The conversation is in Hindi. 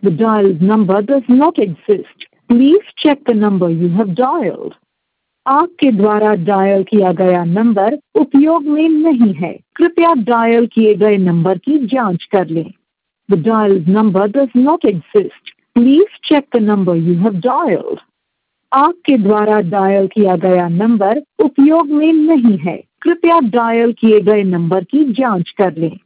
The dialed number does not exist. Please check the number you have dialed. आपके द्वारा डायल किया गया नंबर उपयोग में नहीं है। कृपया डायल किए गए नंबर की जांच कर लें। The dialed number does not exist. Please check the number you have dialed. आपके द्वारा डायल किया गया नंबर उपयोग में नहीं है। कृपया डायल किए गए नंबर की जांच कर लें।